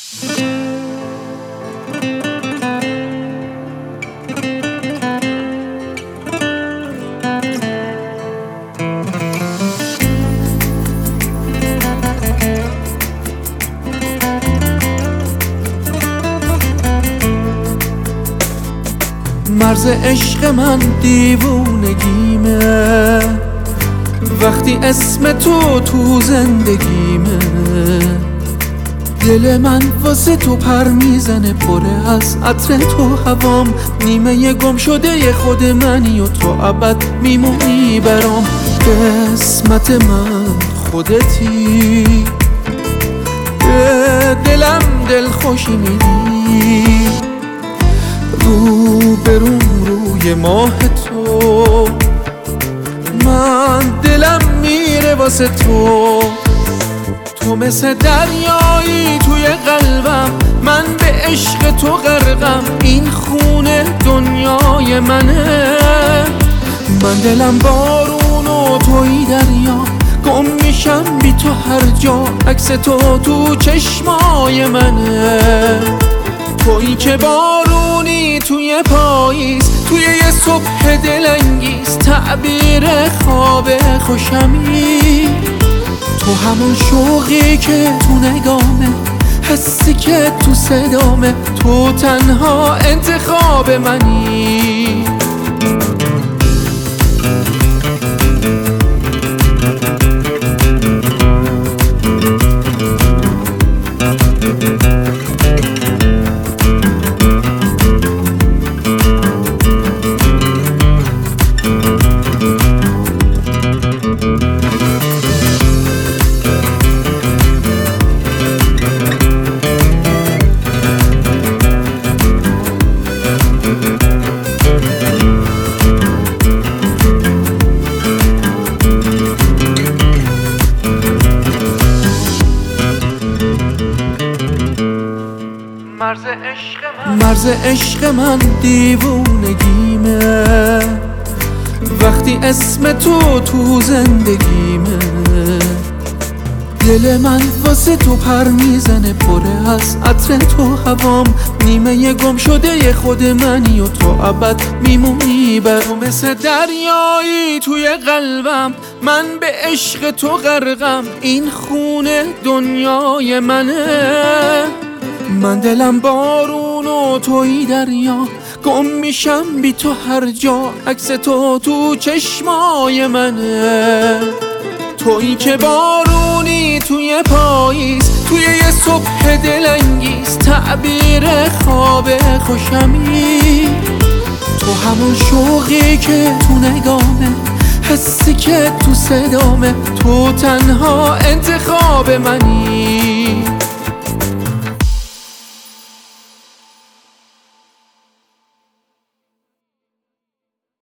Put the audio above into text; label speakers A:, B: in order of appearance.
A: مرز عشق من دیوونگیمه، وقتی اسم تو زندگیمه. دل من واسه تو پر میزنه، پره از عطر تو هوام. نیمه گم شده خود منی و تو ابد میمونی برام. قسمت من خودتی، به دلم دل خوشی میدی. رو برون روی ماه تو، من دلم میره واسه تو. تو مثل دریایی توی قلبم، من به عشق تو غرقم. این خونه دنیای منه، من دلم بارون و توی دریا. گم میشم بی تو هر جا، عکس تو چشمای منه. تویی که بارونی توی پاییز، توی یه صبح دلانگیز. تعبیر خواب خوشمی، تو همون شوقی که تو نگامه، حسی که تو صدامه. تو تنها انتخاب منی. مرز عشق من دیوونگیمه، وقتی اسم تو زندگیمه. دل من واسه تو پر میزنه، پره از عطر تو هوام. نیمه گم شده خود منی و تو ابد میمونی برام. مثل دریایی توی قلبم، من به عشق تو غرقم. این خونه دنیای منه، من دلم بارون و توی دریا. گم میشم بی تو هر جا، عکس تو چشمای منه. تویی که بارونی توی پاییز، توی یه صبح دلانگیز. تعبیر خواب خوشمی، تو همون شوقی که تو نگامه، حسی که تو صدامه. تو تنها انتخاب منی.